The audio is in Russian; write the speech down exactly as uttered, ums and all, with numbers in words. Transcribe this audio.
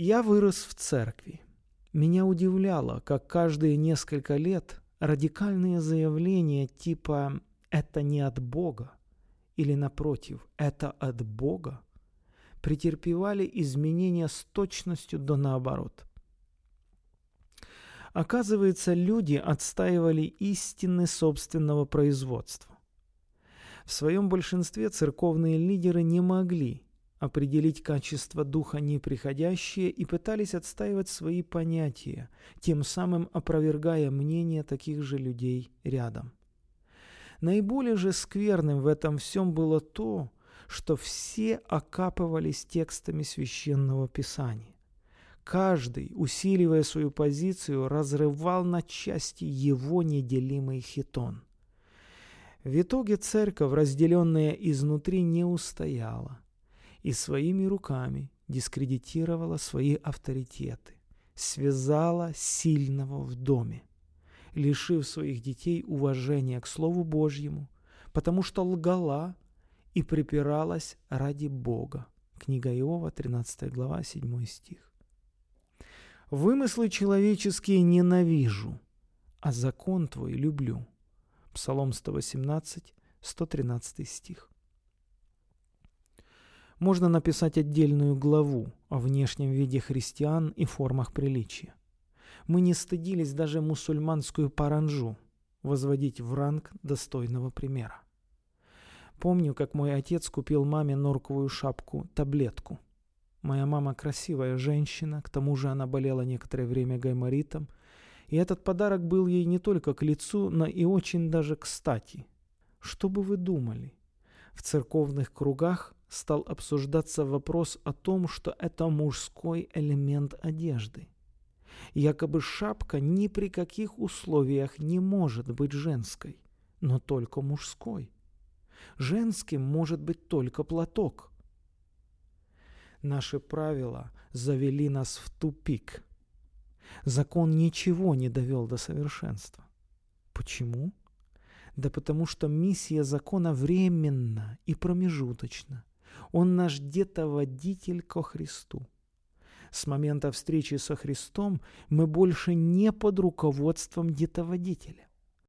Я вырос в церкви. Меня удивляло, как каждые несколько лет радикальные заявления типа «это не от Бога» или, напротив, «это от Бога» претерпевали изменения с точностью до наоборот. Оказывается, люди отстаивали истины собственного производства. В своем большинстве церковные лидеры не могли определить качество духа неприходящее и пытались отстаивать свои понятия, тем самым опровергая мнение таких же людей рядом. Наиболее же скверным в этом всем было то, что все окапывались текстами Священного Писания. Каждый, усиливая свою позицию, разрывал на части его неделимый хитон. В итоге церковь, разделенная изнутри, не устояла и своими руками дискредитировала свои авторитеты, связала сильного в доме, лишив своих детей уважения к Слову Божьему, потому что лгала и припиралась ради Бога. Книга Иова, тринадцатая глава, седьмой стих. «Вымыслы человеческие ненавижу, а закон твой люблю». Псалом сто восемнадцать, сто тринадцатый стих. Можно написать отдельную главу о внешнем виде христиан и формах приличия. Мы не стыдились даже мусульманскую паранджу возводить в ранг достойного примера. Помню, как мой отец купил маме норковую шапку-таблетку. Моя мама красивая женщина, к тому же она болела некоторое время гайморитом, и этот подарок был ей не только к лицу, но и очень даже кстати. Что бы вы думали? В церковных кругах стал обсуждаться вопрос о том, что это мужской элемент одежды. Якобы шапка ни при каких условиях не может быть женской, но только мужской. Женским может быть только платок. Наши правила завели нас в тупик. Закон ничего не довел до совершенства. Почему? Да потому что миссия закона временна и промежуточна. Он наш детоводитель ко Христу. С момента встречи со Христом мы больше не под руководством детоводителя.